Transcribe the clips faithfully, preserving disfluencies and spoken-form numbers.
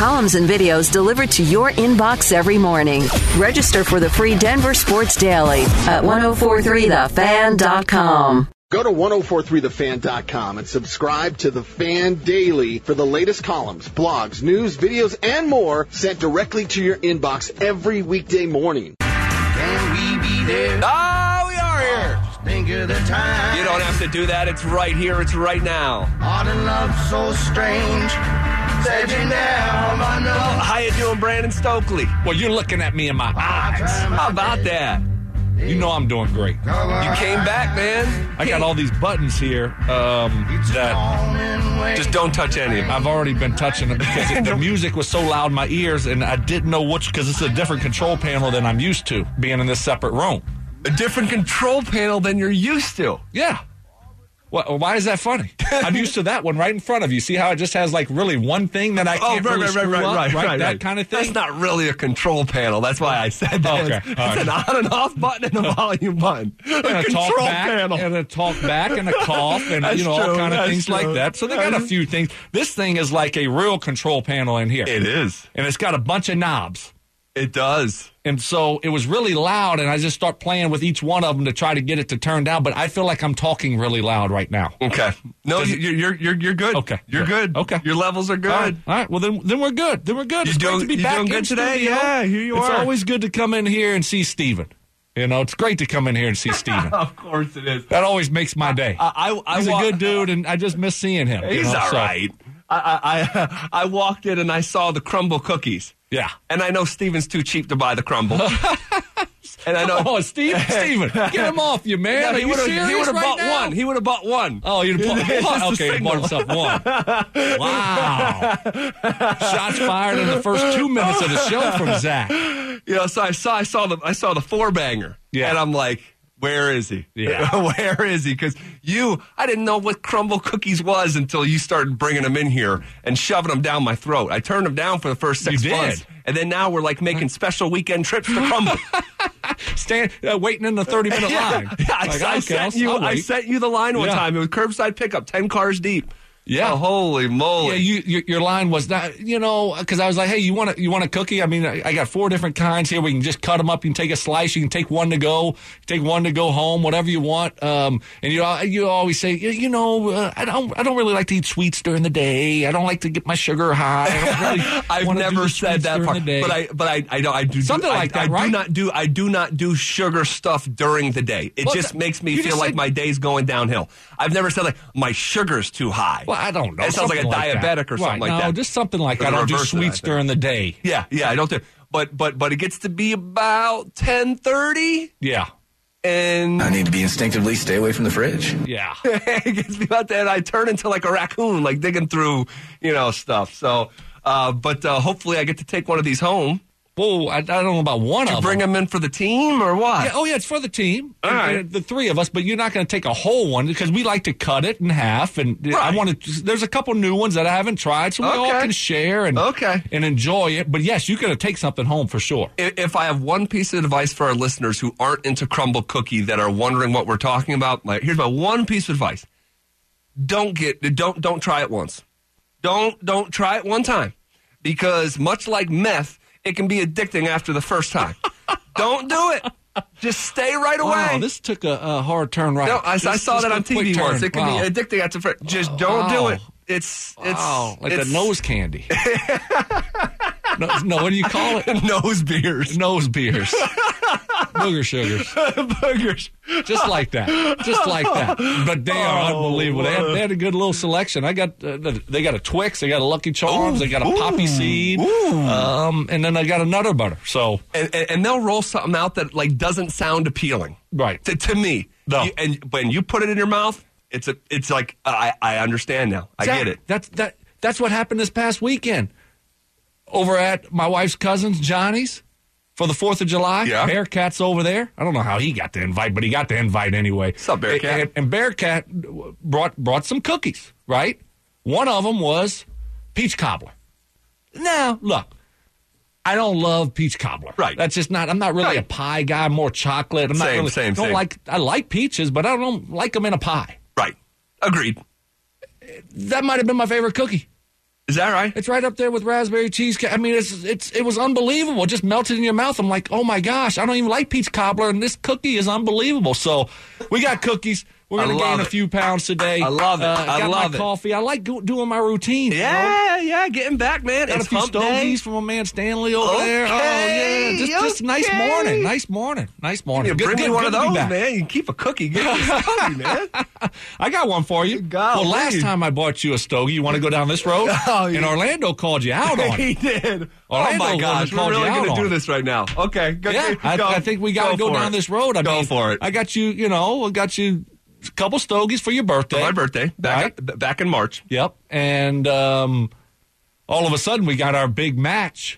columns and videos delivered to your inbox every morning. Register for the free Denver Sports Daily at ten forty-three the fan dot com. Go to ten forty-three the fan dot com and subscribe to The Fan Daily for the latest columns, blogs, news, videos, and more sent directly to your inbox every weekday morning. Can we be there? Oh, we are here. Just think of the time. You don't have to do that. It's right here. It's right now. All the love so strange. Said you now, I know. How you doing, Brandon Stokely? Well, you're looking at me in my eyes. How about that? You know I'm doing great. You came back, man. I got all these buttons here um, that Just don't touch any of them. I've already been touching them because it, the music was so loud in my ears, and I didn't know which, because it's a different control panel than I'm used to, being in this separate room. A different control panel than you're used to. Yeah. Well, why is that funny? I'm used to that one right in front of you. See how it just has like really one thing that I can't oh, right, really right, screw right, up, right, right, right, That right. kind of thing. That's not really a control panel. That's why I said that. Okay, It's, it's all right. an on and off button and a volume button. And a a control talk back, panel. and a talk back, and a cough, and That's you know all true, kind of that's things true. like that. So they got a few things. This thing is like a real control panel in here. It is. And it's got a bunch of knobs. It does. And so it was really loud, and I just start playing with each one of them to try to get it to turn down. But I feel like I'm talking really loud right now. Okay. No, Does you're you're you're you're good. Okay. You're good. Okay. Your levels are good. All right. All right. Well, then then we're good. Then we're good. You It's great doing- to be you back doing in good today? studio. Yeah, here you it's are. It's always good to come in here and see Steven. You know, it's great to come in here and see Steven. Of course it is. That always makes my day. I, I, I He's wa- a good dude, and I just miss seeing him. He's you know, all so- right. I, I I I walked in and I saw the crumble cookies. Yeah. And I know Steven's too cheap to buy the crumble. And I know. Oh, Steve, Steven, get him off you, man. No, Are he you would've- serious He would have right bought now? one. He would have bought one. Oh, you'd have It's bought, just a okay, he bought signal. himself one. Wow. Shots fired in the first two minutes of the show from Zach. You know, so I saw I saw the I saw the four banger. Yeah. And I'm like, where is he? Yeah. Where is he? Because you, I didn't know what crumble cookies was until you started bringing them in here and shoving them down my throat. I turned them down for the first six You did. months. And then now we're like making special weekend trips to crumble. Stand, uh, waiting in the thirty-minute Yeah. line. Yeah, I, Like, I okay, sent I'll- you. I'll I wait. sent you the line one Yeah. time. It was curbside pickup, ten cars deep. Yeah. Oh, holy moly! Yeah, you, your, your line was not, you know, because I was like, hey, you want a, you want a cookie? I mean, I, I got four different kinds here. We can just cut them up. You can take a slice. You can take one to go, take one to go home, whatever you want. Um, and you you always say, you, you know, uh, I don't I don't really like to eat sweets during the day. I don't like to get my sugar high. I don't really I've wanna do never the said sweets that during part, the day. but I but I I don't I do Something I, like that, I right? do not do I do not do sugar stuff during the day. It Well, just th- makes me you feel just like said- my day's going downhill. I've never said like my sugar's too high. Well, I don't know. It sounds like a Something that. diabetic or something Right. like no, that. just something like Or I the don't do reverse of that, I sweets think. during the day. Yeah, yeah, I don't do. But but but it gets to be about ten thirty, Yeah. and I need to be instinctively stay away from the fridge. Yeah. it gets me about that. I turn into like a raccoon, like digging through, you know, stuff. So, uh, but uh, hopefully, I get to take one of these home. Whoa, I, I don't know about one To of bring them. them in for the team or what? Yeah, oh, yeah, it's for the team. All And- right. and the three of us, but you're not going to take a whole one because we like to cut it in half. And I Right. want to. There's a couple new ones that I haven't tried, so we all Okay. can share and Okay. and enjoy it. But yes, you're going to take something home for sure. If if I have one piece of advice for our listeners who aren't into crumble cookie that are wondering what we're talking about, like, here's my one piece of advice: don't get don't don't try it once. Don't don't try it one time, because much like meth, it can be addicting after the first time. Don't do it. Just stay right away. Wow, this took a, a hard turn right. no, I, I This- saw this that on a T quick V once. turn. It can Wow. be addicting after the first. Just don't do Wow. it. It's it's Wow, like it's the nose candy. no, no, what do you call it? nose beers. Nose beers. Booger sugars. Boogers. Just like that. Just like that. But they are unbelievable. They had, they had a good little selection. I got uh, they got a Twix, they got a Lucky Charms, they got a Poppy Seed, um, and then I got a Nutter Butter. So And, and, and they'll roll something out that like doesn't sound appealing, right. to, to me. No. You- and when you put it in your mouth, it's a it's like I I understand now. I Zach, get it. That's that. That's what happened this past weekend over at my wife's cousin's Johnny's for the Fourth of July. Yeah. Bearcat's over there. I don't know how he got the invite, but he got the invite anyway. What's up, Bearcat? And, and Bearcat brought brought some cookies. Right. One of them was peach cobbler. Now look. I don't love peach cobbler. Right. That's just not. I'm not really Right. a pie guy. I'm more chocolate. I'm not Same, really. same, don't same. like. I like peaches, but I don't like them in a pie. Right. Agreed. That might have been my favorite cookie. Is that right? It's right up there with raspberry cheesecake. I mean, it's it's it was unbelievable. It just melted in your mouth. I'm like, oh my gosh, I don't even like peach cobbler, and this cookie is unbelievable. So we got cookies. We're going to gain it. a few pounds today. I love it. Uh, I got love my it. coffee. I like go- doing my routine. Yeah, you know? yeah, getting back, man. Got it's a few hump stogies day. from my man Stanley over Okay, there. Oh, yeah. Just, just nice okay. morning. Nice morning. Nice morning. You Good- bring good- me one good of to be those, back. man. You can keep a cookie. Give me a stogie, man. I got one for you. Golly. Well, last time I bought you a stogie, you want to go down this road? Oh, and yeah. Orlando called you out on He it. did. Orlando oh, my gosh. We're called you really out going to on do it. this right now. Okay. Go, Yeah, I, go, I think we got to go, for down it. this road. I go mean, for it. I got you, you know, I got you a couple stogies for your birthday. For my birthday. Back, Right. back in March. Yep. And um, all of a sudden, we got our big match,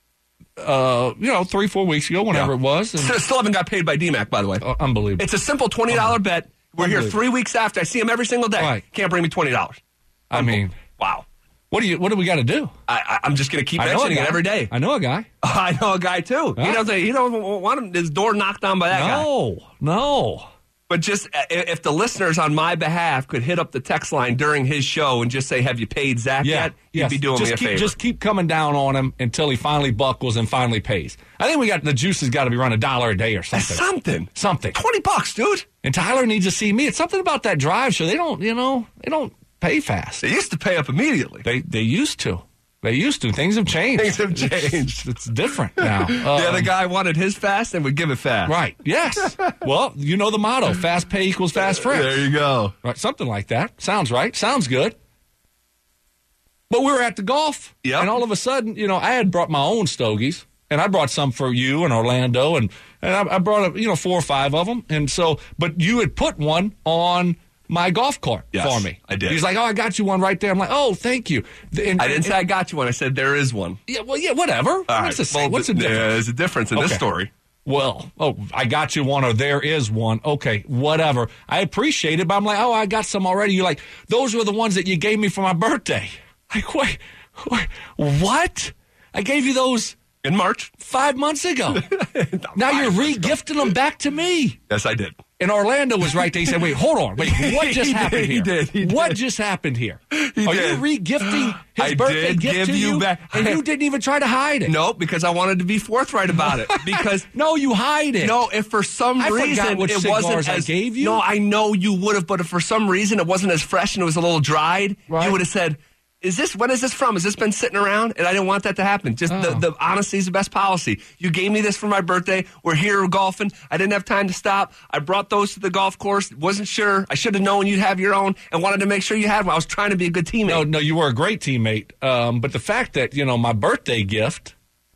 uh, you know, three, four weeks ago, whenever Yeah. it was. And, Still, still haven't got paid by D MAC, by the way. uh, unbelievable. It's a simple twenty dollars bet. We're here Unbelievable. three weeks after. I see him every single day. Right. Can't bring me twenty dollars. I mean, Wow. what do you? What do we got to do? I, I, I'm just going to keep I know a mentioning guy. it every day. I know a guy. I know a guy, too. He Huh? doesn't He doesn't want him, his door knocked on by that guy. No, no. But just uh, if the listeners on my behalf could hit up the text line during his show and just say, have you paid Zach Yeah, yet? You'd yes. be doing just me a keep, favor. Just keep coming down on him until he finally buckles and finally pays. I think we got the juice has got to be running a dollar a day or That's something. something. Something. twenty bucks, dude. And Tyler needs to see me. It's something about that drive show. They don't, you know, they don't pay fast. They used to pay up immediately. They they used to. They used to. Things have changed. Things have It's- changed. It's, different now. the Um, other guy wanted his fast and would give it fast. Right. Yes. Well, you know the motto: fast pay equals fast friends. There you go. Right. Something like that. Sounds right. Sounds good. But we were at the golf, Yep. and all of a sudden, you know, I had brought my own stogies, and I brought some for you and Orlando, and and I, I brought you know four or five of them, and so, but you had put one on my golf cart Yes, for me. I did. He's like, "Oh, I got you one right there." I'm like, "Oh, thank you." And, I didn't and- say I got you one. I said there is one. Yeah, well, yeah, whatever. All right. What's the same? Well, What's the th- difference? There's a difference in this Okay. story. Well, oh, I got you one, or there is one. Okay, whatever. I appreciate it, but I'm like, oh, I got some already. You're like, those were the ones that you gave me for my birthday. Like, wait, wait what? I gave you those In March. five months ago. Now you're re-gifting them back to me. Yes, I did. And Orlando was right there. He said, wait, hold on. Wait, what just He happened did, he here? did, he What did. just happened here? He Are did. you re-gifting his I birthday did gift give to you you? back- And you didn't even try to hide it. No, because I wanted to be forthright about it. Because No, you hide it. no, if for some I forgot reason which it cigars wasn't I as gave you. No, I know you would have, but if for some reason it wasn't as fresh and it was a little dried, Right. you would have said, "Is this when is this from? Has this been sitting around?" And I didn't want that to happen. Just the, Oh. the honesty is the best policy. You gave me this for my birthday. We're here golfing. I didn't have time to stop. I brought those to the golf course. Wasn't sure. I should have known you'd have your own and wanted to make sure you had one. I was trying to be a good teammate. No, no, you were a great teammate. Um, but the fact that, you know, my birthday gift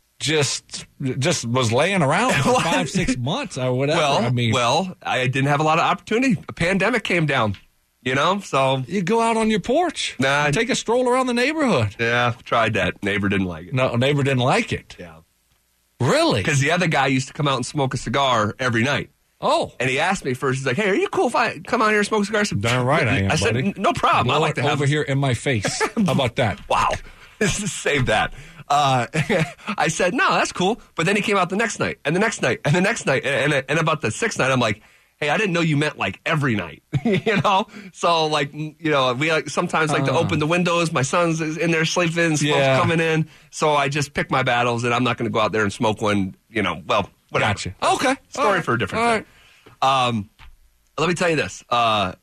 just just was laying around for What? five, six months or whatever. well, I mean, well, I didn't have a lot of opportunity. A pandemic came down, you know, so you go out on your porch, Nah. and take a stroll around the neighborhood. yeah, tried that. Neighbor didn't like it. No, a neighbor didn't like it. Yeah. Really? Because the other guy used to come out and smoke a cigar every night. Oh, And he asked me first, he's like, "Hey, are you cool if I come out here and smoke cigars?" I said, darn right I am, I said, buddy. "No problem. I blow like it to have over here in my face. How about that? Wow. Save that. Uh, I said, "No, that's cool." But then he came out the next night, and the next night, and the next night, and, and, and about the sixth night, I'm like, "Hey, I didn't know you meant like every night," you know. So like, you know, we like sometimes like to Uh. open the windows. My son's is in there sleeping, smoke's Yeah. coming in. So I just pick my battles, and I'm not going to go out there and smoke one. You know, well, whatever. Gotcha. Okay. Story All right. for a different All day. Um, let me tell you this. Uh,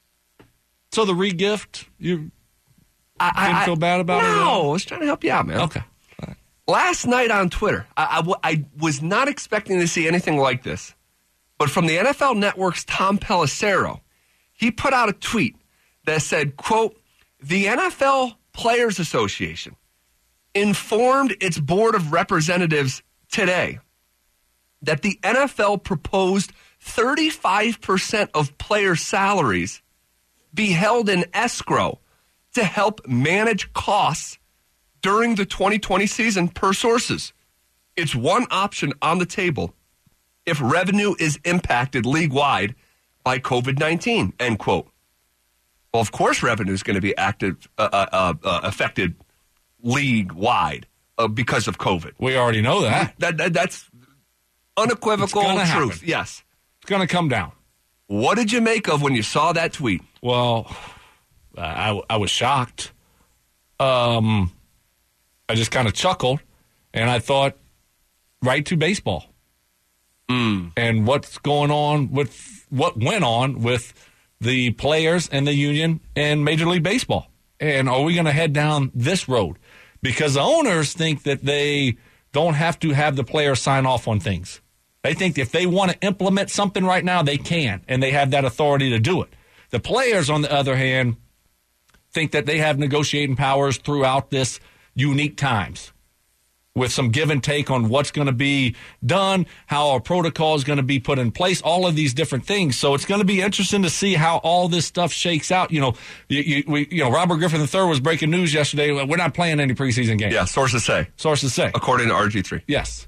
So the re-gift, you I, I didn't I- feel bad about it at No, all? I was trying to help you out, man. okay? Last night on Twitter, I, I w- I was not expecting to see anything like this, but from the N F L Network's Tom Pelissero, he put out a tweet that said, quote, "The N F L Players Association informed its Board of Representatives today that the N F L proposed thirty-five percent of player salaries be held in escrow to help manage costs during the twenty twenty season per sources. It's one option on the table if revenue is impacted league-wide by COVID nineteen, end quote. Well, of course revenue is going to be active, uh, uh, uh, affected league-wide uh, because of COVID. We already know that. That, that That's unequivocal It's gonna truth. happen. Yes. It's going to come down. What did you make of when you saw that tweet? Well, I, I was shocked. um, I just kind of chuckled, and I thought, right to baseball. Mm. And what's going on with what went on with the players and the union and Major League Baseball. And are we going to head down this road? Because the owners think that they don't have to have the players sign off on things. They think if they want to implement something right now, they can, and they have that authority to do it. The players, on the other hand, think that they have negotiating powers throughout this unique times with some give and take on what's going to be done, how our protocol is going to be put in place, all of these different things. So it's going to be interesting to see how all this stuff shakes out. You know, you, you, we, you know, Robert Griffin the third was breaking news yesterday. We're not playing any preseason games. Yeah, sources say. Sources say. According to R G three. Yes.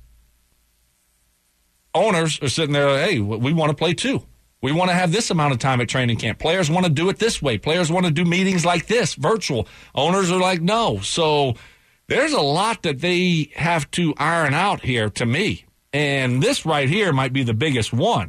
Owners are sitting there, hey, we want to play too. We want to have this amount of time at training camp. Players want to do it this way. Players want to do meetings like this, virtual. Owners are like, no. So there's a lot that they have to iron out here to me. And this right here might be the biggest one.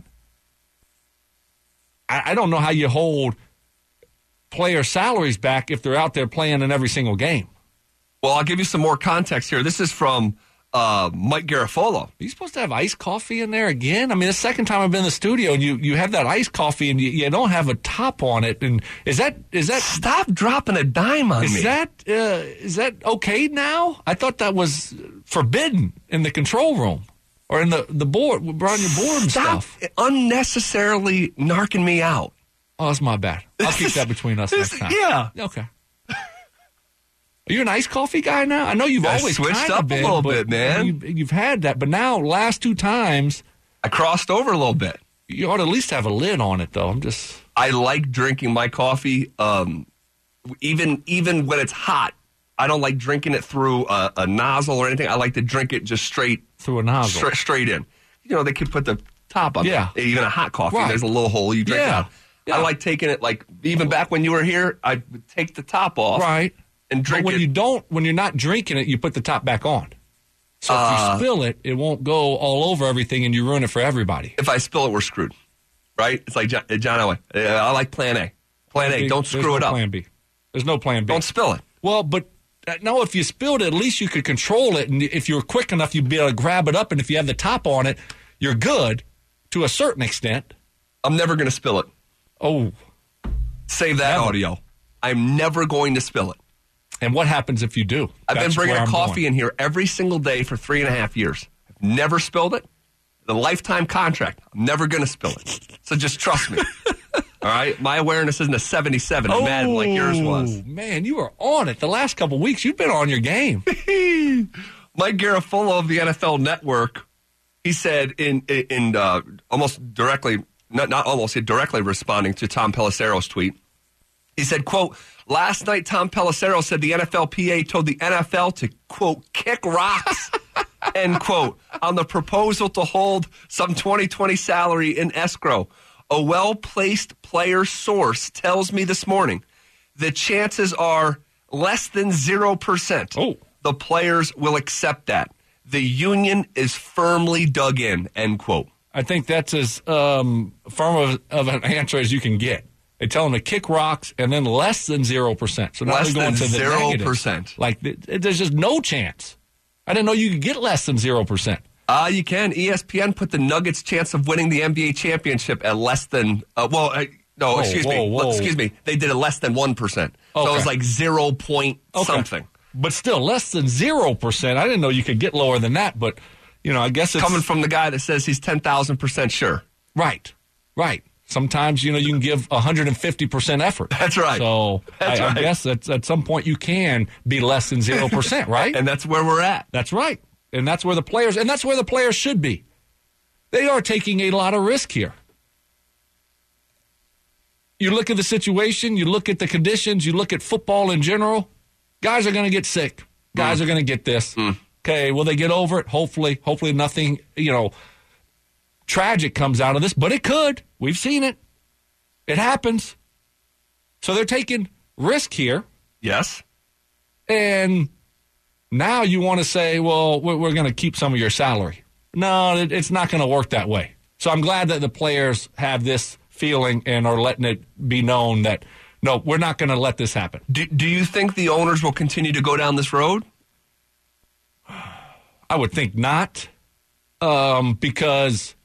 I, I don't know how you hold player salaries back if they're out there playing in every single game. Well, I'll give you some more context here. This is from uh, Mike Garafolo. Are you supposed to have iced coffee in there again? I mean, the second time I've been in the studio and you, you have that iced coffee and you, you don't have a top on it. And is that is that Stop dropping a dime on is me. that uh, is that okay now? I thought that was forbidden in the control room or in the the board, on your board and Stop stuff. unnecessarily narking me out. Oh, that's my bad. I'll keep that between us This- next time. yeah. Okay. Are you an iced coffee guy now? I know you've I always switched kinda up a been, little but bit, man. You, you've had that, but now last two times I crossed over a little bit. you ought to at least have a lid on it, though. I'm just I like drinking my coffee, um, even even when it's hot. I don't like drinking it through a, a nozzle or anything. I like to drink it just straight through a nozzle. straight, straight in. You know, they could put the top on. Yeah. Even a hot coffee, Right. there's a little hole you drink Yeah. out. Yeah. I like taking it like even back when you were here. I would take the top off, Right. and But drink when it. you don't, when you're not drinking it, you put the top back on. So if Uh, you spill it, it won't go all over everything and you ruin it for everybody. if I spill it, we're screwed. Right? It's like John, John Elway. Uh, I like Plan A. Plan A. Don't There's screw no it up. Plan B. There's no plan B. Don't spill it. Well, but uh, no, if you spilled it, at least you could control it. And if you were quick enough, you'd be able to grab it up. And if you have the top on it, you're good to a certain extent. I'm never going to spill it. Oh, Save that Never. audio. I'm never going to spill it. and what happens if you do? I've That's been bringing where I'm coffee going. in here every single day for three and a half years. I've never spilled it. The lifetime contract. I'm never going to spill it. So just trust me. All right? My awareness isn't a seventy-seven. I'm mad like yours was. Oh, man, you were on it the last couple weeks. You've been on your game. Mike Garafolo of the N F L Network, he said in in uh, almost directly, not not almost, he directly responding to Tom Pelissero's tweet. He said, quote, last night Tom Pelissero said the N F L P A told the N F L to, quote, kick rocks, end quote, on the proposal to hold some twenty twenty salary in escrow. A well-placed player source tells me this morning the chances are less than zero percent. Oh. The players will accept that. The union is firmly dug in, end quote. I think that's as um, firm of, of an answer as you can get. They tell them to kick rocks and then less than zero percent. So now Less they're going than to the zero negatives. percent. Like, th- there's just no chance. I didn't know you could get less than zero percent. Uh, you can. E S P N put the Nuggets' chance of winning the N B A championship at less than, uh, well, uh, no, Whoa, excuse me. whoa, whoa. Excuse me. They did it less than one percent. So Okay. it was like zero point something. But still, less than zero percent. I didn't know you could get lower than that, but, you know, I guess it's... Coming from the guy that says he's ten thousand percent sure. Right, right. Sometimes, you know, you can give one hundred fifty percent effort. That's right. So That's I, right. I guess at, at some point you can be less than zero percent, right? And that's where we're at. That's right. And that's where the players, and that's where the players should be. They are taking a lot of risk here. You look at the situation, you look at the conditions, you look at football in general, guys are going to get sick. Guys Mm. are going to get this. Mm. Okay, will they get over it? Hopefully. Hopefully nothing, you know, tragic comes out of this, but it could. We've seen it. It happens. So they're taking risk here. Yes. And now you want to say, well, we're, we're going to keep some of your salary. No, it, it's not going to work that way. So I'm glad that the players have this feeling and are letting it be known that, No, we're not going to let this happen. Do, do you think the owners will continue to go down this road? I would think not, um, because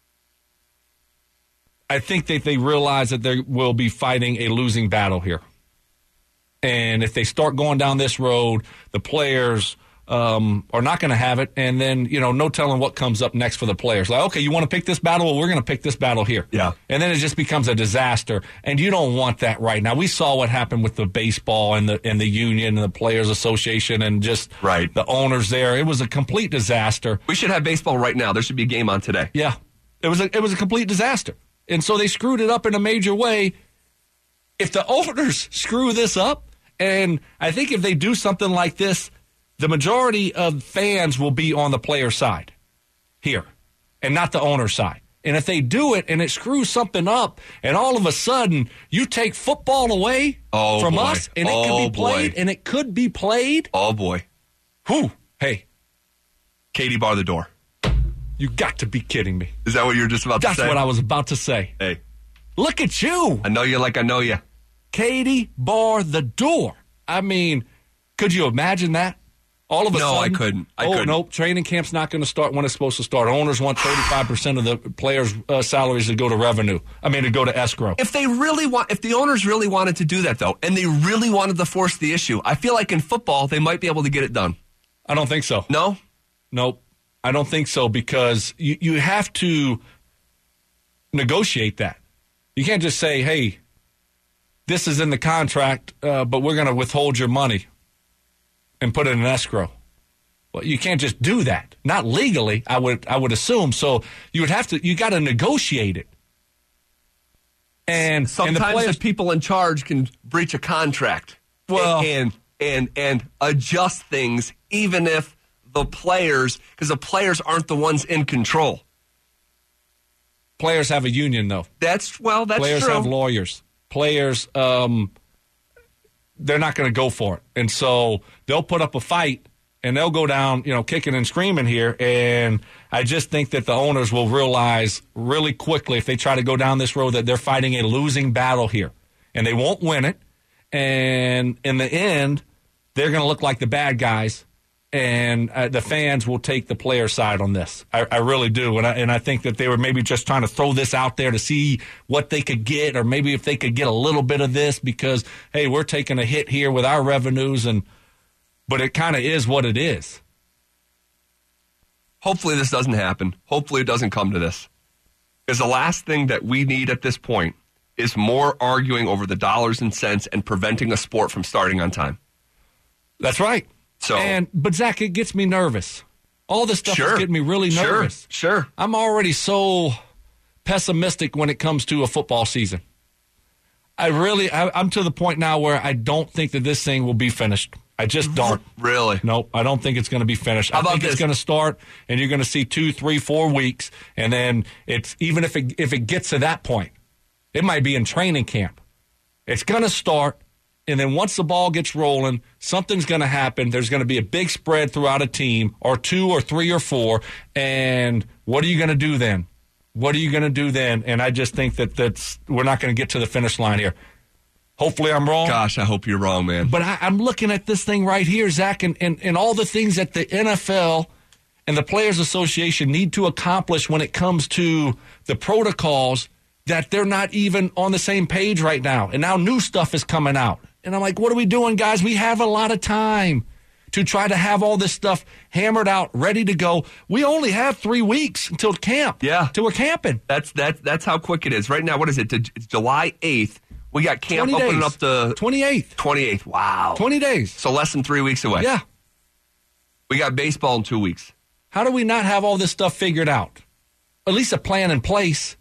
I think that they realize that they will be fighting a losing battle here. And if they start going down this road, the players um, are not going to have it. And then, you know, no telling what comes up next for the players. Like, okay, you want to pick this battle? Well, we're going to pick this battle here. Yeah. And then it just becomes a disaster. And you don't want that right now. We saw what happened with the baseball and the and the union and the Players Association and just right. the owners there. It was a complete disaster. We should have baseball right now. There should be a game on today. Yeah. It was a, it was a complete disaster. And so they screwed it up in a major way. If the owners screw this up, and I think if they do something like this, the majority of fans will be on the player side here and not the owner side. And if they do it and it screws something up and all of a sudden you take football away oh, from boy. us and it oh, could be played boy. and it could be played. Oh, boy. Whew. Hey. Katie, bar the door. You got to be kidding me. Is that what you were just about That's to say? That's what I was about to say. Hey. Look at you. I know you like I know you. Katie, bar the door. I mean, could you imagine that? All of a no, sudden. No, I couldn't. I oh, couldn't. nope. Training camp's not going to start when it's supposed to start. Owners want thirty-five percent of the players' uh, salaries to go to revenue. I mean, to go to escrow. If they really want, if the owners really wanted to do that, though, and they really wanted to force the issue, I feel like in football, they might be able to get it done. I don't think so. No? Nope. I don't think so because you, you have to negotiate that. You can't just say, hey, this is in the contract, uh, but we're going to withhold your money and put it in escrow. Well, you can't just do that. Not legally, I would I would assume. So you would have to, you got to negotiate it. And sometimes and the, players, the people in charge can breach a contract well, and and and adjust things, even if the players, because the players aren't the ones in control. Players have a union, though. That's well, that's players true. Players have lawyers. Players, um, they're not going to go for it. And so they'll put up a fight and they'll go down, you know, kicking and screaming here. And I just think that the owners will realize really quickly if they try to go down this road that they're fighting a losing battle here. And they won't win it. And in the end, they're going to look like the bad guys. And uh, the fans will take the player side on this. I, I really do. And I, and I think that they were maybe just trying to throw this out there to see what they could get, or maybe if they could get a little bit of this because, hey, we're taking a hit here with our revenues. And but it kind of is what it is. Hopefully this doesn't happen. Hopefully it doesn't come to this. Because the last thing that we need at this point is more arguing over the dollars and cents and preventing a sport from starting on time. That's right. So, and but Zach, it gets me nervous. All this stuff sure, is getting me really nervous. Sure, sure. I'm already so pessimistic when it comes to a football season. I really, I, I'm to the point now where I don't think that this thing will be finished. I just don't. Really? Nope, I don't think it's going to be finished. How I about think this? It's going to start, and you're going to see two, three, four weeks, and then it's even if it if it gets to that point, it might be in training camp. It's going to start. And then once the ball gets rolling, something's going to happen. There's going to be a big spread throughout a team, or two or three or four. And what are you going to do then? What are you going to do then? And I just think that that's we're not going to get to the finish line here. Hopefully I'm wrong. Gosh, I hope you're wrong, man. But I, I'm looking at this thing right here, Zach, and, and, and all the things that the N F L and the Players Association need to accomplish when it comes to the protocols, that they're not even on the same page right now. And now new stuff is coming out. And I'm like, what are we doing, guys? We have a lot of time to try to have all this stuff hammered out, ready to go. We only have three weeks until camp. Yeah. Till we're camping. That's that's that's how quick it is. Right now, what is it? It's July eighth. We got camp twenty opening days. up to twenty-eighth. twenty-eighth. Wow. twenty days. So less than three weeks away. Yeah. We got baseball in two weeks. How do we not have all this stuff figured out? At least a plan in place.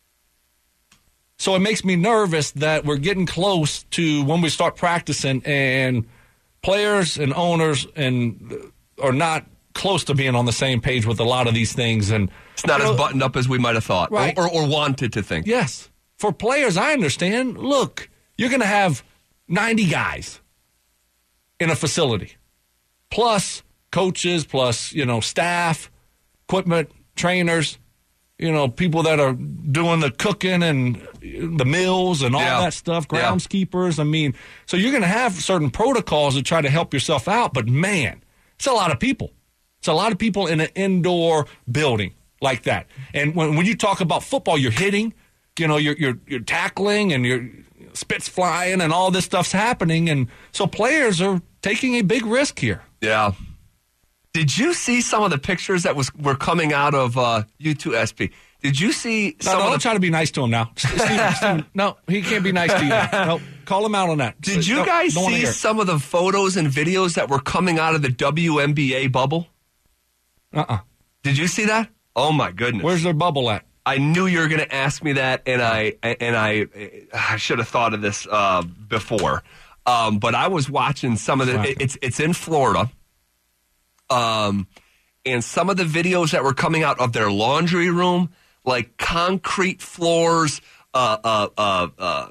So it makes me nervous that we're getting close to when we start practicing, and players and owners and are not close to being on the same page with a lot of these things. And it's not you as know, buttoned up as we might have thought, right. or, or, or wanted to think. Yes. For players, I understand. Look, you're going to have ninety guys in a facility, plus coaches, plus, you know, staff, equipment, trainers. you know, people that are doing the cooking and the mills and all Yeah. that stuff, Yeah. groundskeepers. I mean, so you're going to have certain protocols to try to help yourself out. But, man, it's a lot of people. It's a lot of people in an indoor building like that. And when, when you talk about football, you're hitting, you know, you're, you're, you're tackling and you're spits flying and all this stuff's happening. And so players are taking a big risk here. Yeah. Did you see some of the pictures that was were coming out of uh, U two S P? Did you see No, some no, of don't the... try to be nice to him now. Steven, Steven, no, he can't be nice to you. No, call him out on that. Did you Don't- guys don't wanna see hear it. some of the photos and videos that were coming out of the W N B A bubble? Uh-uh. Did you see that? Oh, my goodness. Where's their bubble at? I knew you were going to ask me that, and I and I I should have thought of this uh, before. Um, but I was watching some of the. Right. It's it's in Florida, um, and some of the videos that were coming out of their laundry room, like concrete floors, uh, uh, uh, uh,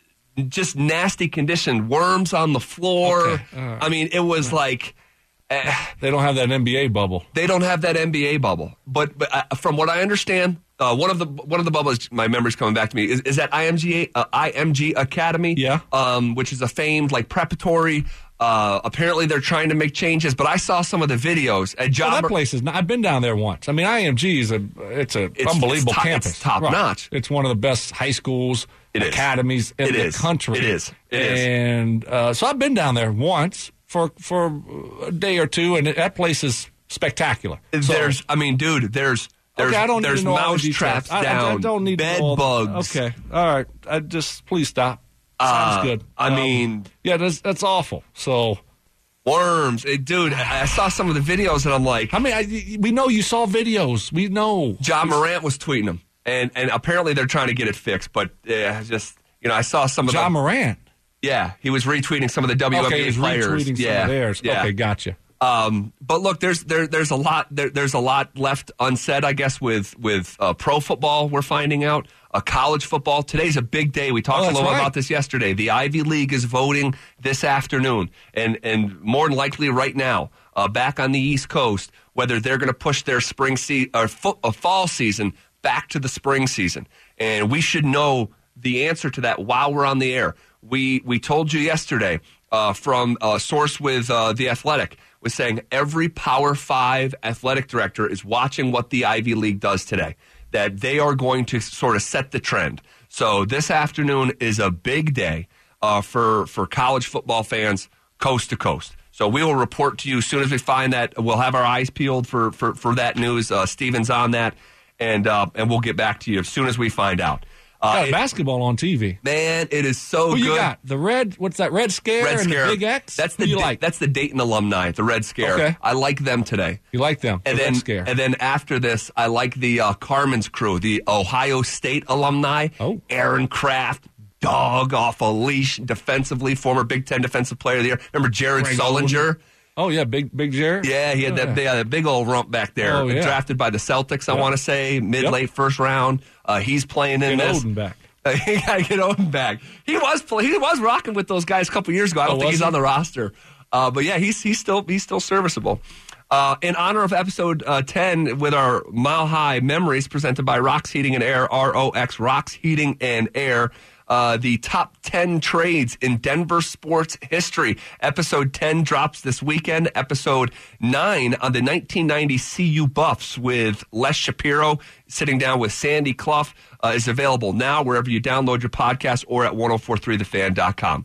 just nasty condition, worms on the floor. Okay. All right. I mean, it was like. Uh, They don't have that N B A bubble. They don't have that N B A bubble, but, but uh, from what I understand, uh, one of the one of the bubbles, my memory's coming back to me, is, is that I M G uh, I M G Academy, Yeah. um, which is a famed like preparatory. Uh, apparently, they're trying to make changes, but I saw some of the videos at Well, John. that place is not. I've been down there once. I mean, I M G is a it's a It's- unbelievable it's top- campus. it's top Right. notch. It's one of the best high schools, It is. academies in It the is. country. It is. It is. And uh, so I've been down there once for for a day or two, and that place is spectacular. So- there's, I mean, dude, there's there's okay, I don't there's need to know all the mouse details. traps I, I- down, I don't need to bed know all the- bugs. Okay, all right. I just please stop. Sounds Uh, good. I mean- yeah, that's that's awful. So. worms, It- dude. I I saw some of the videos, and I'm like, I mean, I, we know you saw videos. We know. John Morant was tweeting them, and and apparently they're trying to get it fixed. But uh, just you know, I saw some of John the, Morant. Yeah, he was retweeting some of the W N B A Okay, he's players. retweeting some yeah, of theirs. yeah. Okay, gotcha. Um, but look, there's there there's a lot there, there's a lot left unsaid, I guess, with with uh, pro football. We're finding out uh, college football. Today's a big day. We talked Oh, a that's little right. about this yesterday. The Ivy League is voting this afternoon, and and more than likely right now, uh, back on the East Coast, whether they're going to push their spring se- or fo- uh, fall season back to the spring season, and we should know the answer to that while we're on the air. We we told you yesterday uh, from a source with uh, The Athletic was saying every Power Five athletic director is watching what the Ivy League does today, that they are going to sort of set the trend. So this afternoon is a big day uh, for, for college football fans coast to coast. So we will report to you as soon as we find that. We'll have our eyes peeled for, for, for that news. Uh, Steven's on that, and uh, and we'll get back to you as soon as we find out. Uh, Got it- basketball on T V. man, it is so Who good. you got? The Red, what's that, Red Scare Red and Scare. the Big X? That's Who the you Da- like? that's the Dayton alumni, the Red Scare. Okay. I like them today. You like them, And the then, Red Scare. and then after this, I like the uh, Carmen's crew, the Ohio State alumni. Oh. Aaron Kraft, dog off a leash defensively, former Big Ten Defensive Player of the Year. Remember Jared Greg Sullinger? Oh, yeah, Big Big Jared? Yeah, he had Oh, that, yeah. they had a big old rump back there. Oh, yeah. Drafted by the Celtics, I Yep. want to say, mid Yep. late first round. Uh, he's playing in Get this. Odin back. He got to get Odin back. He was play, he was rocking with those guys a couple years ago. I don't Oh, think was he's he? on the roster, uh, but yeah, he's he's still he's still serviceable. Uh, in honor of episode uh, ten, with our Mile High Memories presented by Rox Heating and Air, R O X, Rox Heating and Air. Uh, the top ten trades in Denver sports history. Episode ten drops this weekend. Episode nine on the nineteen ninety C U Buffs with Les Shapiro sitting down with Sandy Clough uh, is available now wherever you download your podcast or at ten forty-three the fan dot com.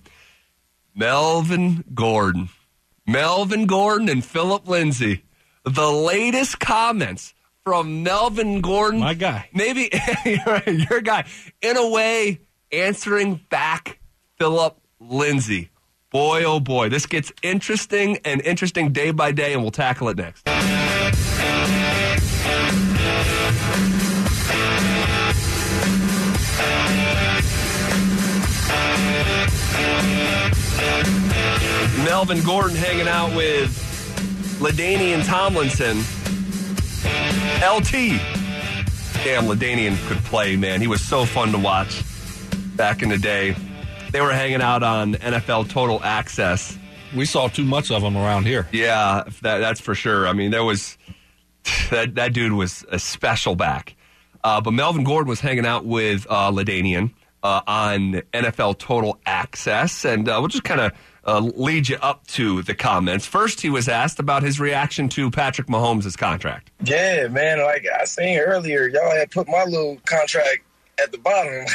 Melvin Gordon. Melvin Gordon and Philip Lindsay. The latest comments from Melvin Gordon. My guy. Maybe your guy. In a way, answering back Philip Lindsay. Boy, oh boy, this gets interesting and interesting day by day, and we'll tackle it next. Melvin Gordon hanging out with LaDainian Tomlinson. L T. Damn, LaDainian could play, man. He was so fun to watch back in the day. They were hanging out on N F L Total Access. We saw too much of them around here. Yeah, that, that's for sure. I mean, there was that that dude was a special back. Uh, but Melvin Gordon was hanging out with uh, LaDainian uh, on N F L Total Access, and uh, we'll just kind of uh, lead you up to the comments. First, he was asked about his reaction to Patrick Mahomes' contract. Yeah, man, like I seen earlier, y'all had put my little contract at the bottom.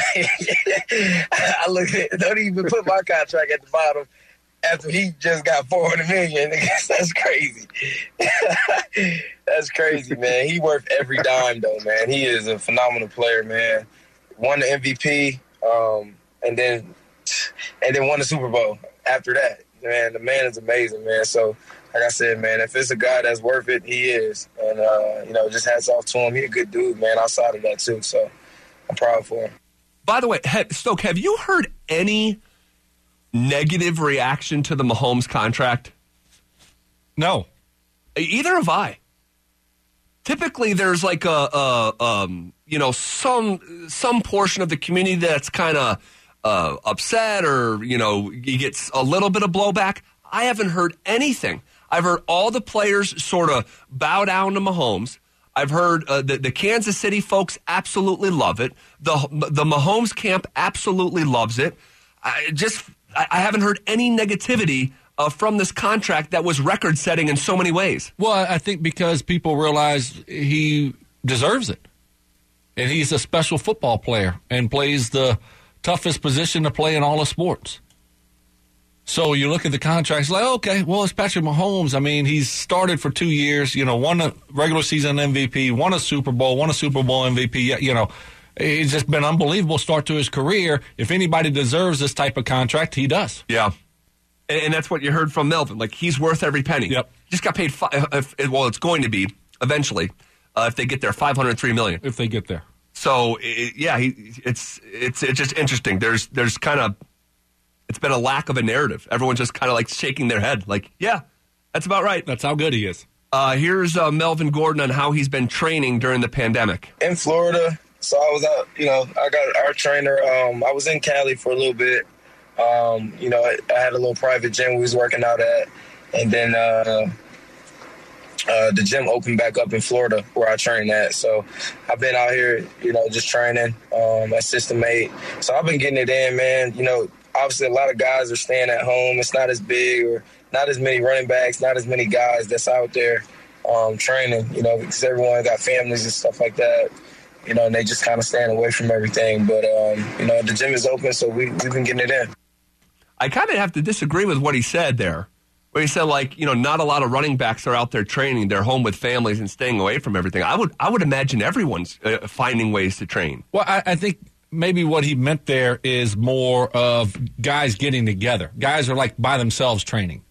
I look at, don't even put my contract at the bottom after he just got four hundred million dollars. That's crazy. That's crazy, man. He worth every dime, though, man. He is a phenomenal player, man. Won the M V P, um, and then and then won the Super Bowl after that. Man, the man is amazing, man. So, like I said, man, if it's a guy that's worth it, he is. And, uh, you know, just hats off to him. He's a good dude, man, outside of that, too. So, I'm proud for him. By the way, Stoke, have you heard any negative reaction to the Mahomes contract? No. Either have I. Typically, there's like a, a um, you know, some some portion of the community that's kind of uh, upset, or you know, he gets a little bit of blowback. I haven't heard anything. I've heard all the players sort of bow down to Mahomes. I've heard uh, the, the Kansas City folks absolutely love it. The the Mahomes camp absolutely loves it. I just I haven't heard any negativity uh, from this contract that was record-setting in so many ways. Well, I think because people realize he deserves it. And he's a special football player and plays the toughest position to play in all of sports. So you look at the contracts like, okay, well, it's Patrick Mahomes. I mean, he's started for two years, you know, won a regular season M V P, won a Super Bowl, won a Super Bowl M V P. You know, it's just been an unbelievable start to his career. If anybody deserves this type of contract, he does. Yeah. And, and that's what you heard from Melvin. Like, he's worth every penny. Yep. Just got paid, five, if, well, it's going to be eventually, uh, if they get there, five hundred three million dollars. If they get there. So, it, yeah, he, it's, it's, it's just interesting. There's, there's kind of, it's been a lack of a narrative. Everyone's just kind of like shaking their head. Like, yeah, that's about right. That's how good he is. Uh, here's uh, Melvin Gordon on how he's been training during the pandemic. In Florida, so I was out, you know, I got our trainer. Um, I was in Cali for a little bit. Um, you know, I, I had a little private gym we was working out at. And then uh, uh, the gym opened back up in Florida where I train at. So I've been out here, you know, just training, um, assistant mate. So I've been getting it in, man. You know, obviously a lot of guys are staying at home. It's not as big or not as many running backs, not as many guys that's out there um, training, you know, because everyone got families and stuff like that. You know, and they just kind of staying away from everything. But, um, you know, the gym is open, so we, we've been getting it in. I kind of have to disagree with what he said there, where he said, like, you know, not a lot of running backs are out there training. They're home with families and staying away from everything. I would I would imagine everyone's uh, finding ways to train. Well, I, I think maybe what he meant there is more of guys getting together. Guys are, like, by themselves training.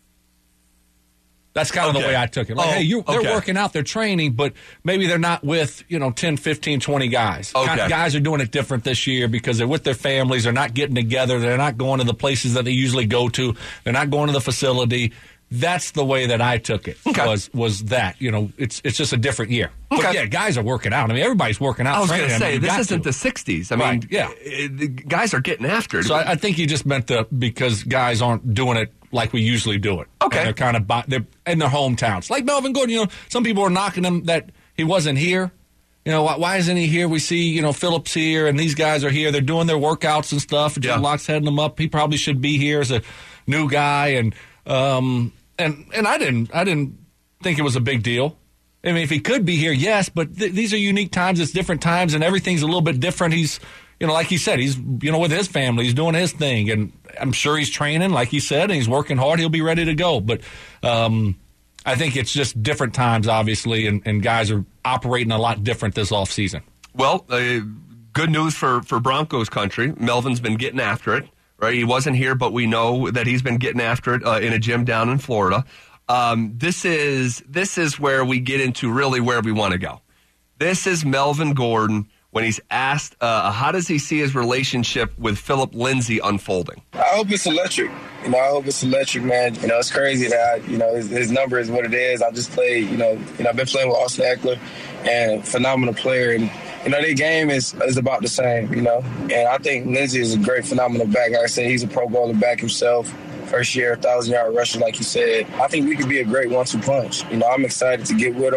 That's kind of okay. the way I took it. Like, oh, hey, you, they're okay. working out, they're training, but maybe they're not with, you know, ten, fifteen, twenty guys. Okay. Kind of guys are doing it different this year because they're with their families. They're not getting together. They're not going to the places that they usually go to. They're not going to the facility. That's the way that I took it, okay. was was that. You know, it's it's just a different year. Okay. But, yeah, guys are working out. I mean, everybody's working out. I was going to training. say, I mean, this isn't to. the sixties. I mean, Right, yeah. it, the guys are getting after it. So I, I think he just meant the because guys aren't doing it like we usually do it. Okay. And they're kind of by, they're in their hometowns. Like Melvin Gordon, you know, some people are knocking him that he wasn't here. You know, why, why isn't he here? We see, you know, Phillips here and these guys are here. They're doing their workouts and stuff. And yeah. Jim Locke's heading them up. He probably should be here as a new guy. And um and and I didn't I didn't think it was a big deal. I mean, if he could be here, yes, but th- these are unique times. It's different times, and everything's a little bit different. He's, you know, like he said, he's, you know, with his family, he's doing his thing, and I'm sure he's training, like he said, and he's working hard. He'll be ready to go. But um, I think it's just different times, obviously, and, and guys are operating a lot different this offseason. Well, uh, good news for, for Broncos country. Melvin's been getting after it, right? He wasn't here, but we know that he's been getting after it uh, in a gym down in Florida. Um, this is this is where we get into really where we want to go. This is Melvin Gordon when he's asked, uh, how does he see his relationship with Phillip Lindsay unfolding? I hope it's electric. You know, I hope it's electric, man. You know, it's crazy that, I, you know, his, his number is what it is. I just played, you know, you know, I've been playing with Austin Eckler, and a phenomenal player. And, you know, their game is, is about the same, you know. And I think Lindsay is a great, phenomenal back. Like I said, he's a Pro Bowler back himself. First year, one thousand yard rusher, like you said. I think we could be a great one two punch. You know, I'm excited to get with him.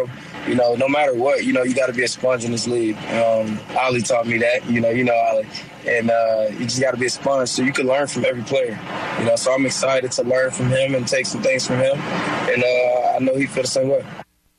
you know, no matter what, you know, you got to be a sponge in this league. Um, Ollie taught me that, you know, you know Ollie. And uh, you just got to be a sponge so you can learn from every player. You know, so I'm excited to learn from him and take some things from him. And uh, I know he feels the same way.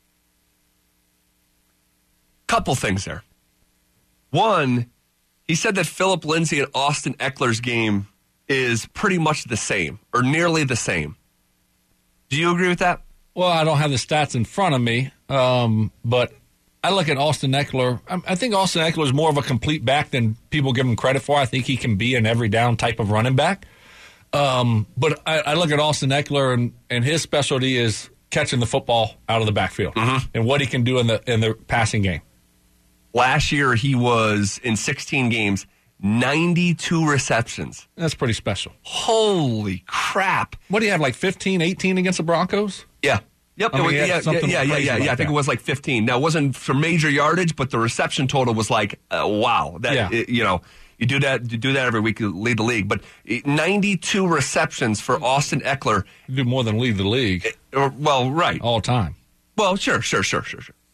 Couple things there. One, he said that Philip Lindsay and Austin Eckler's game is pretty much the same or nearly the same. Do you agree with that? Well, I don't have the stats in front of me, um, but I look at Austin Eckler. I, I think Austin Eckler is more of a complete back than people give him credit for. I think he can be an every down type of running back. Um, but I, I look at Austin Eckler, and, and his specialty is catching the football out of the backfield mm-hmm. and what he can do in the in the passing game. Last year, he was in sixteen games, ninety-two receptions. That's pretty special. Holy crap. What do you have, like fifteen, eighteen against the Broncos? Yeah. Yep. I mean, yeah, yeah, yeah, yeah, yeah, yeah. Like I think that. it was like fifteen. Now, it wasn't for major yardage, but the reception total was like, uh, wow. That yeah. it, you know, you do that you do that every week, you lead the league. But ninety-two receptions for Austin Eckler. You do more than lead the league. It, or, well, right. All time. Well, sure, sure, sure, sure, sure.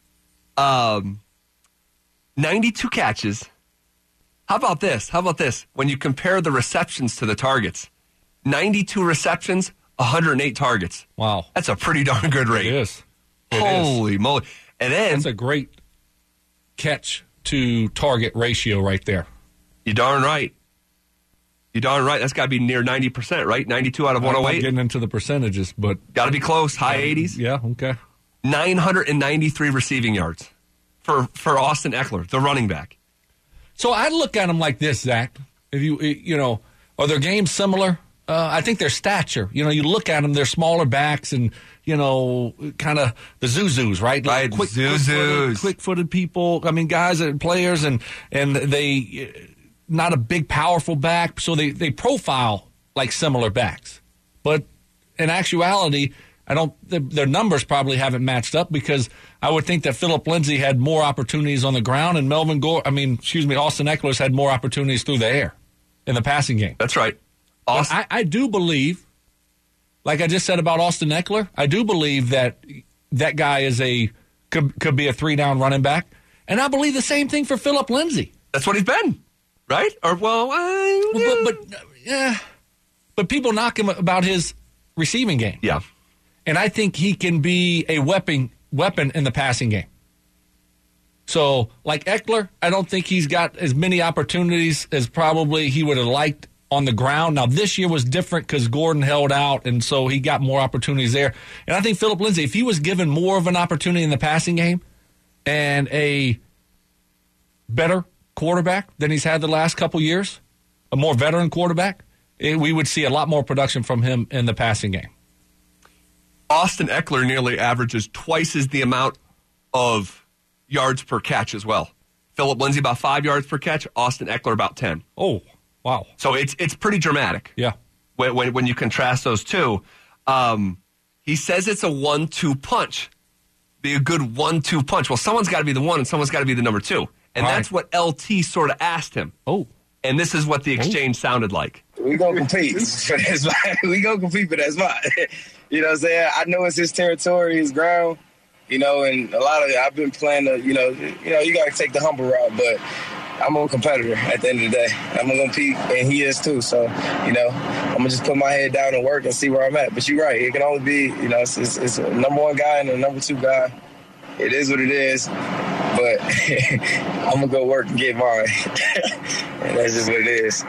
Um, ninety-two catches. How about this? How about this? When you compare the receptions to the targets, ninety-two receptions, one hundred eight targets. Wow. That's a pretty darn good rate. It is. It Holy is. moly. And then that's a great catch to target ratio right there. You darn right. You darn right. That's got to be near ninety percent, right? ninety-two out of one oh eight. I'm not getting into the percentages, but got to be close. High eighties. Yeah, okay. nine hundred ninety-three receiving yards for, for Austin Eckler, the running back. So I look at them like this, Zach. If you you know, are their games similar? Uh, I think their stature. You know, you look at them; they're smaller backs, and you know, kind of the Zuzus, right? Right, like quick, Zuzus, quick-footed, quick-footed people. I mean, guys and players, and and they uh, not a big, powerful back, so they they profile like similar backs. But in actuality, I don't. Their numbers probably haven't matched up because I would think that Philip Lindsay had more opportunities on the ground, and Melvin Gore. I mean, excuse me, Austin Eckler's had more opportunities through the air in the passing game. That's right. Austin- I, I do believe, like I just said about Austin Eckler, I do believe that that guy is a could, could be a three down running back, and I believe the same thing for Philip Lindsay. That's what he's been, right? Or well, uh, yeah. but but uh, yeah, but people knock him about his receiving game. Yeah. And I think he can be a weapon weapon in the passing game. So, like Eckler, I don't think he's got as many opportunities as probably he would have liked on the ground. Now, this year was different because Gordon held out, and so he got more opportunities there. And I think Philip Lindsay, if he was given more of an opportunity in the passing game and a better quarterback than he's had the last couple years, a more veteran quarterback, it, we would see a lot more production from him in the passing game. Austin Eckler nearly averages twice as the amount of yards per catch as well. Philip Lindsay about five yards per catch. Austin Eckler about ten. Oh, wow! So it's it's pretty dramatic. Yeah. When when, when you contrast those two, um, he says it's a one two punch. Be a good one two punch. Well, someone's got to be the one, and someone's got to be the number two, and All that's right. what L T sort of asked him. Oh. And this is what the exchange oh. sounded like. We gonna compete for that spot. We gonna compete for that spot. You know what I'm saying? I know it's his territory, his ground. You know, and a lot of it, I've been playing the, you know, you know, you gotta take the humble route, but I'm a competitor at the end of the day. I'm gonna compete, and he is too. So, you know, I'm gonna just put my head down and work and see where I'm at. But you're right, it can only be, you know, it's, it's, it's a number one guy and a number two guy. It is what it is, but I'm gonna go work and get mine, and that's just what it is.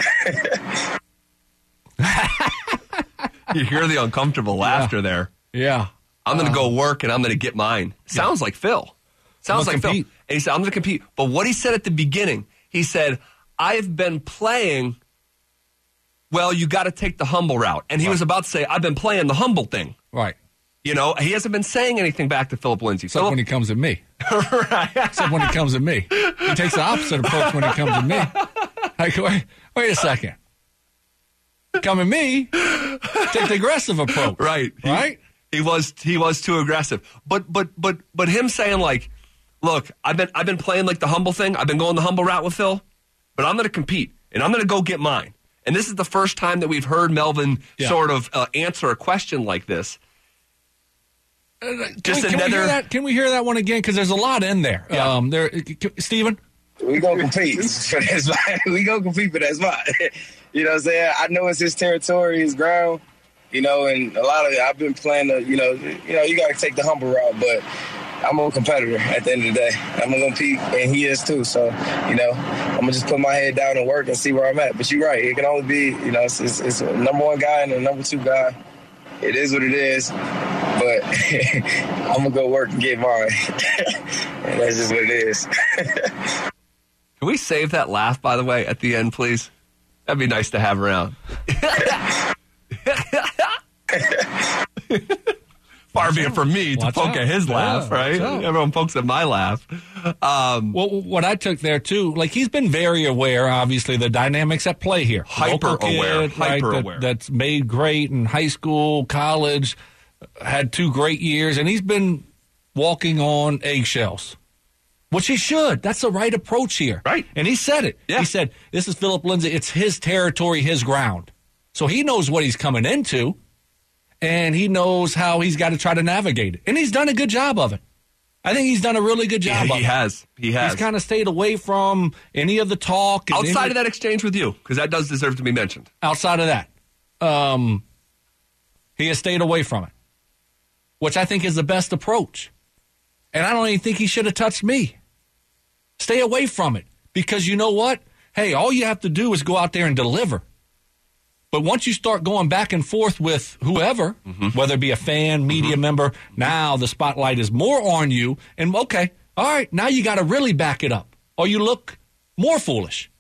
You hear the uncomfortable laughter yeah. there. Yeah. I'm going to um, go work and I'm going to get mine. Sounds yeah. like Phil. Sounds like compete. Phil. And he said, I'm going to compete. But what he said at the beginning, he said, I've been playing, well, you got to take the humble route. And he right. was about to say, I've been playing the humble thing. Right. You know, he hasn't been saying anything back to Philip Lindsay. Except Phillip, when he comes at me. right. Except when he comes at me. He takes the opposite approach when he comes at me. Like, wait, wait a second. Come at me, take the aggressive approach. Right. He, right? He was he was too aggressive. But but but but him saying like, look, I've been I've been playing like the humble thing. I've been going the humble route with Phil, but I'm going to compete and I'm going to go get mine. And this is the first time that we've heard Melvin yeah. sort of uh, answer a question like this. Just can we, another. Can we hear that, can we hear that one again? Because there's a lot in there. Yeah. Um, there, Steven? We gonna compete for that spot. We gonna compete for that spot. You know what I'm saying? I know it's his territory, his ground. You know, and a lot of it, I've been playing the, you know, you know, you gotta take the humble route, but I'm a competitor at the end of the day. I'm gonna compete, and he is too. So, you know, I'm gonna just put my head down and work and see where I'm at. But you're right, it can only be, you know, it's, it's, it's a number one guy and a number two guy. It is what it is, but I'm gonna go work and get mine. And that's just what it is. Can we save that laugh, by the way, at the end, please? That'd be nice to have around. Far be it from me to Watch poke out. at his laugh, Yeah, right? watch out. Everyone pokes at my laugh. Um, Well, what I took there, too, like he's been very aware, obviously, the dynamics at play here. Hyper Local kid, aware, right, hyper that- aware. That's made great in high school, college, had two great years, and he's been walking on eggshells, which he should. That's the right approach here. Right. And he said it. Yeah. He said, this is Philip Lindsay. It's his territory, his ground. So he knows what he's coming into, and he knows how he's got to try to navigate it. And he's done a good job of it. I think he's done a really good job yeah, of he it. has. He has. He's kind of stayed away from any of the talk. and Outside any- of that exchange with you, because that does deserve to be mentioned. Outside of that, um, he has stayed away from it, which I think is the best approach. And I don't even think he should have touched me. Stay away from it, because you know what? Hey, all you have to do is go out there and deliver. But once you start going back and forth with whoever, mm-hmm. whether it be a fan, media mm-hmm. member, now the spotlight is more on you. And okay, all right, now you got to really back it up, or you look more foolish.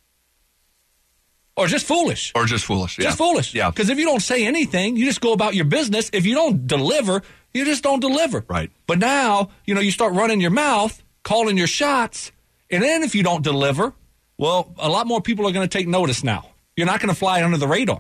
Or just foolish. Or just foolish, yeah. Just foolish. Yeah. Because if you don't say anything, you just go about your business. If you don't deliver, you just don't deliver. Right. But now, you know, you start running your mouth, calling your shots, and then if you don't deliver, well, a lot more people are going to take notice now. You're not going to fly under the radar.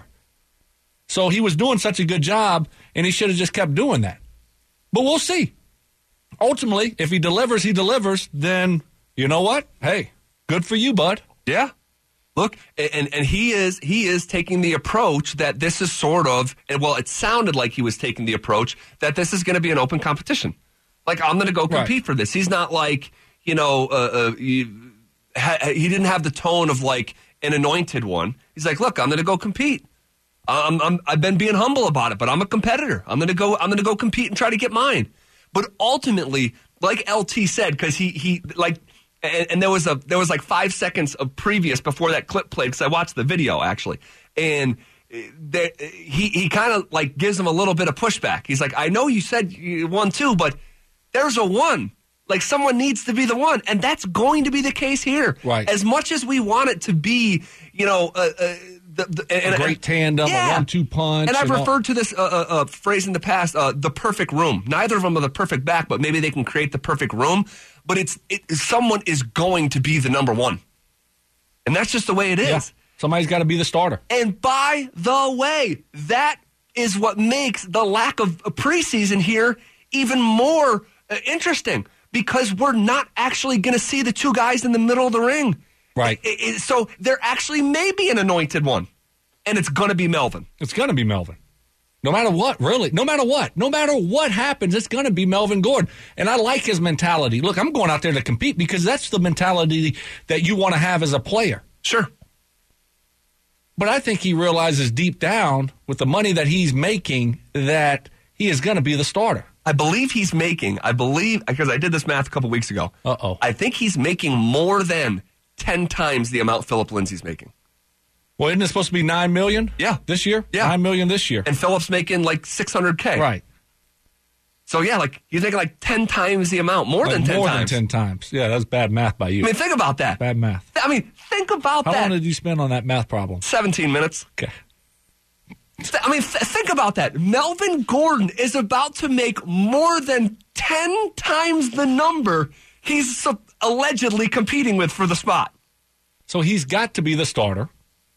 So he was doing such a good job, and he should have just kept doing that. But we'll see. Ultimately, if he delivers, he delivers, then you know what? Hey, good for you, bud. Yeah. Look, and and he is he is taking the approach that this is sort of, and well, it sounded like he was taking the approach that this is going to be an open competition. Like, I'm going to go compete Right. for this. He's not like, you know, uh, uh, he, ha, he didn't have the tone of like an anointed one. He's like, look, I'm going to go compete. I'm, I'm, I've been being humble about it, but I'm a competitor. I'm going to go. I'm going to go compete and try to get mine. But ultimately, like L T said, because he he like. And, and there was a there was like five seconds of previous before that clip played, because I watched the video actually, and there, he he kind of like gives him a little bit of pushback. He's like, I know you said you won two, but there's a one. Like, someone needs to be the one, and that's going to be the case here. Right. As much as we want it to be, you know, uh, uh, the, the, and, A great tandem, yeah. a one-two punch. And I've you know. referred to this uh, uh, uh, phrase in the past, uh, the perfect room. Neither of them are the perfect back, but maybe they can create the perfect room. But it's it, someone is going to be the number one. And that's just the way it is. Yeah. Somebody's got to be the starter. And by the way, that is what makes the lack of a preseason here even more uh, interesting, because we're not actually going to see the two guys in the middle of the ring. Right. It, it, so there actually may be an anointed one, and it's going to be Melvin. It's going to be Melvin. No matter what, really. No matter what. No matter what happens, it's going to be Melvin Gordon. And I like his mentality. Look, I'm going out there to compete because that's the mentality that you want to have as a player. Sure. But I think he realizes deep down with the money that he's making that he is going to be the starter. I believe he's making, I believe, because I did this math a couple weeks ago. Uh-oh. I think he's making more than ten times the amount Philip Lindsay's making. Well, isn't it supposed to be nine million dollars Yeah. this year? Yeah. nine million dollars this year. And Philip's making like six hundred K. Right. So, yeah, like he's making like ten times the amount, more Like than ten more times. than ten times. Yeah, that's bad math by you. I mean, think about that. Bad math. I mean, think about How that. long did you spend on that math problem? seventeen minutes. Okay. Th- I mean, th- think about that. Melvin Gordon is about to make more than ten times the number he's su- allegedly competing with for the spot. So he's got to be the starter.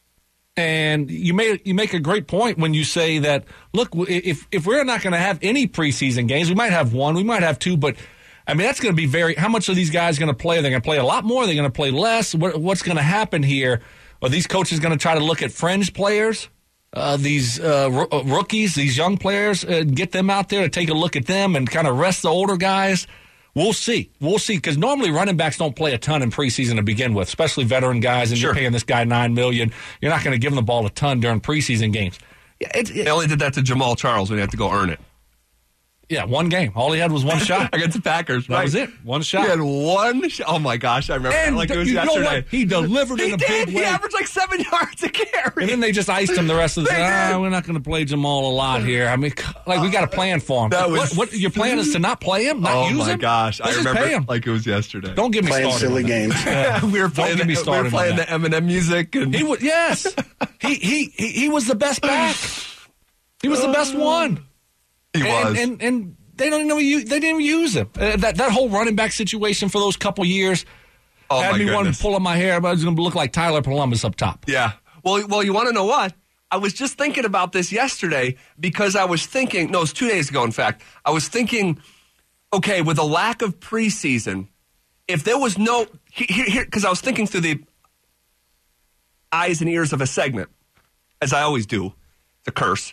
And you made you make a great point when you say that, look, if if we're not going to have any preseason games, we might have one, we might have two, but I mean, that's going to be very, how much are these guys going to play? Are they going to play a lot more? Are they going to play less? What, what's going to happen here? Are these coaches going to try to look at fringe players? uh, these uh, r- rookies, these young players, uh, get them out there to take a look at them and kind of rest the older guys. We'll see. We'll see. Because normally running backs don't play a ton in preseason to begin with, especially veteran guys, and Sure. you're paying this guy nine million dollars. You're not going to give him the ball a ton during preseason games. Yeah, it, it, They only did that to Jamal Charles when he had to go earn it. yeah, one game. All he had was one shot. Against the Packers, That right? was it. One shot. He had one shot. Oh, my gosh. I remember And like it was you know yesterday. what? He delivered He in a did. big He way. averaged like seven yards a carry. And then they just iced him the rest of the They time. did. Ah, we're not going to play Jamal a lot here. I mean, like, we got a plan for him. That what, was- what your plan is to not play him, not oh, use my him? gosh. Let's I just remember pay him. it like it was yesterday. Don't get me Playing started. silly on that. games. we were playing, get me the, we started were on playing that. the Eminem music. And He was yes. he, he he he was the best back. He was the best one. he and, was. And and they don't even use, they didn't even use him. Uh, that that whole running back situation for those couple years oh, had my me wanting goodness. to pull on my hair, but I was going to look like Tyler Columbus up top. Yeah. Well, well, you want to know what? I was just thinking about this yesterday because I was thinking, no, it was two days ago, in fact. I was thinking, okay, with a lack of preseason, if there was no, here, because I was thinking through the eyes and ears of a segment, as I always do, the curse.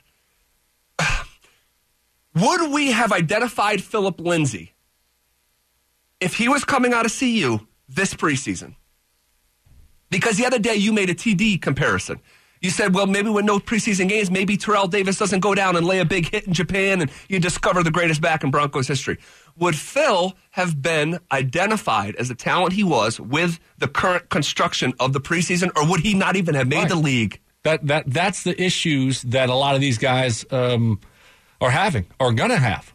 Would we have identified Philip Lindsay if he was coming out of C U this preseason? Because the other day you made a T D comparison. You said, well, maybe with no preseason games, maybe Terrell Davis doesn't go down and lay a big hit in Japan and you discover the greatest back in Broncos history. Would Phil have been identified as the talent he was with the current construction of the preseason, or would he not even have made Right. the league? That that that's the issues that a lot of these guys um, are having or going to have.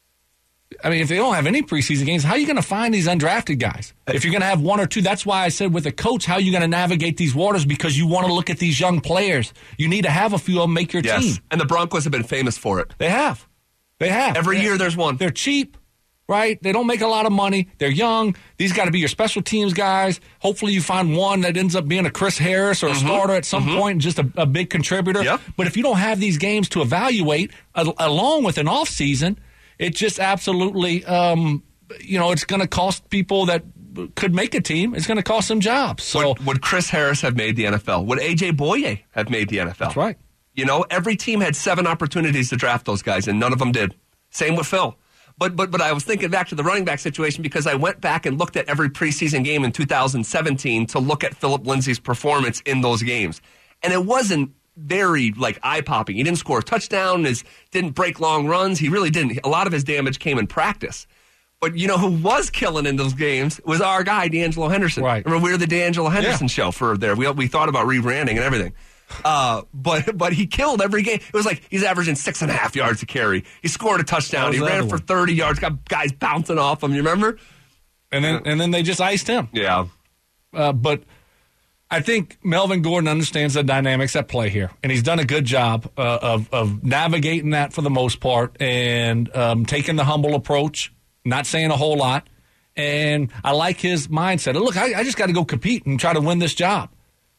I mean, if they don't have any preseason games, how are you going to find these undrafted guys? If you're going to have one or two, that's why I said with a coach, how are you going to navigate these waters? Because you want to look at these young players. You need to have a few of them make your Yes. team. And the Broncos have been famous for it. They have. They have. Every They're- year there's one. They're cheap, right? They don't make a lot of money. They're young. These got to be your special teams guys. Hopefully you find one that ends up being a Chris Harris or a starter at some point and just a, a big contributor. Yep. But if you don't have these games to evaluate a, along with an offseason, it just absolutely, um, you know, it's going to cost people that could make a team. It's going to cost them jobs. So Would, would Chris Harris have made the N F L? Would A J Boye have made the N F L? that's right. You know, every team had seven opportunities to draft those guys, and none of them did. Same with Phil. But but but I was thinking back to the running back situation because I went back and looked at every preseason game in two thousand seventeen to look at Philip Lindsay's performance in those games. And it wasn't very, like, eye-popping. He didn't score a touchdown, his, didn't break long runs. He really didn't. A lot of his damage came in practice. But you know who was killing in those games was our guy, D'Angelo Henderson. Right. Remember, we were the D'Angelo Henderson Yeah. show for there. We, we thought about rebranding and everything. Uh, but but he killed every game. It was like he's averaging six and a half yards a carry. He scored a touchdown. That was He the ran other for one. thirty yards. Got guys bouncing off him. You remember? And then and then they just iced him. Yeah. Uh, but I think Melvin Gordon understands the dynamics at play here, and he's done a good job uh, of of navigating that for the most part and um, taking the humble approach, not saying a whole lot. And I like his mindset. Look, I, I just got to go compete and try to win this job.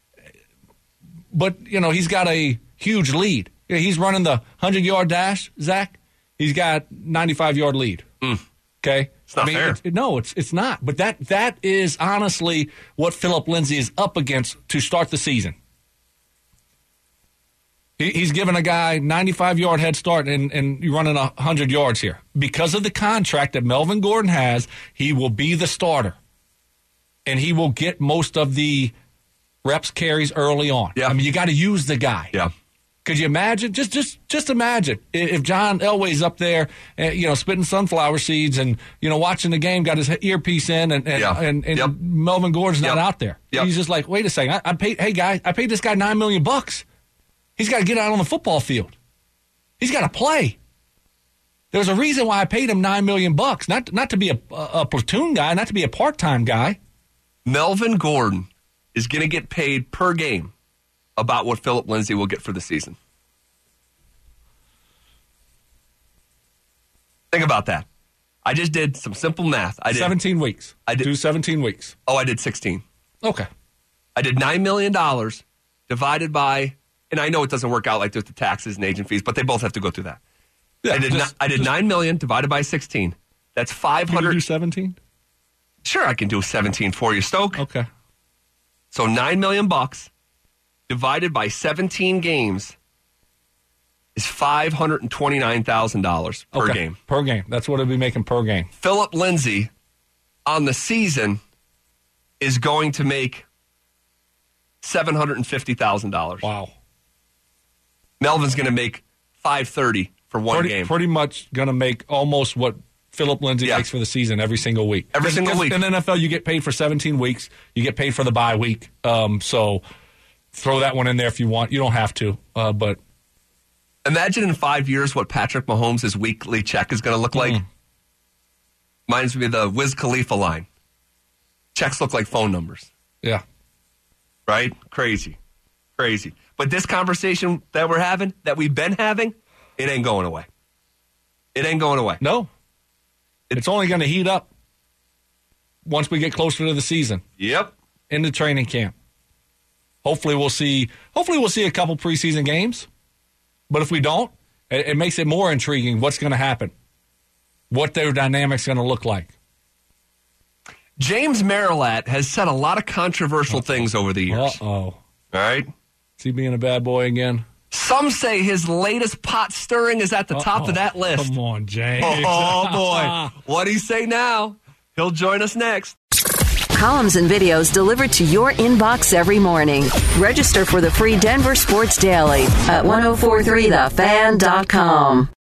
But, you know, he's got a huge lead. You know, he's running the hundred-yard dash, Zach. He's got ninety-five-yard lead. Mm. Okay? It's not I mean, fair. It's, no, it's it's not. But that that is honestly what Philip Lindsay is up against to start the season. He, he's given a guy ninety-five-yard head start, and, and you're running one hundred yards here. Because of the contract that Melvin Gordon has, he will be the starter. And he will get most of the reps, carries early on. Yeah. I mean, you got to use the guy. Yeah. Could you imagine? Just, just, just imagine if John Elway's up there, uh, you know, spitting sunflower seeds and you know watching the game, got his earpiece in, and and, Yeah. and, and Yep. Melvin Gordon's not Yep. out there. Yep. He's just like, wait a second, I, I paid. Hey, guy, I paid this guy nine million bucks. He's got to get out on the football field. He's got to play. There's a reason why I paid him nine million bucks, not not to be a, a platoon guy, not to be a part time guy. Melvin Gordon is going to get paid per game about what Philip Lindsay will get for the season. Think about that. I just did some simple math. I did Seventeen weeks. I did- do seventeen weeks. Oh, I did sixteen. Okay. I did nine million dollars divided by, and I know it doesn't work out like there's the taxes and agent fees, but they both have to go through that. Yeah, I did just- ni- I did just- nine million divided by sixteen. That's five Can you do hundred. seventeen? Sure, I can do seventeen for you, Stoke. Okay. So nine million bucks divided by seventeen games is five hundred twenty-nine thousand dollars per Okay, game. Per game. That's what it'll be making per game. Philip Lindsay on the season is going to make seven hundred fifty thousand dollars. Wow. Melvin's going to make five hundred thirty thousand dollars for one pretty, game. Pretty much going to make almost what Philip Lindsay Yeah. makes for the season every single week. Every Cause, single cause week. In the N F L, you get paid for seventeen weeks. You get paid for the bye week. Um, so throw that one in there if you want. You don't have to, uh, but Imagine in five years what Patrick Mahomes' weekly check is going to look like. Mm. Reminds me of the Wiz Khalifa line. Checks look like phone numbers, yeah. right? Crazy. Crazy. But this conversation that we're having, that we've been having, it ain't going away. It ain't going away. No. It's only going to heat up once we get closer to the season. Yep. Into training camp. Hopefully we'll see hopefully we'll see a couple preseason games. But if we don't, it, it makes it more intriguing what's going to happen. What their dynamic's going to look like. James Marilat has said a lot of controversial things over the years. Uh-oh. All right? Is he being a bad boy again? Some say his latest pot stirring is at the top Uh-oh. of that list. Come on, James. Oh, boy. What do you say now? He'll join us next. Columns and videos delivered to your inbox every morning. Register for the free Denver Sports Daily at ten forty-three the fan dot com.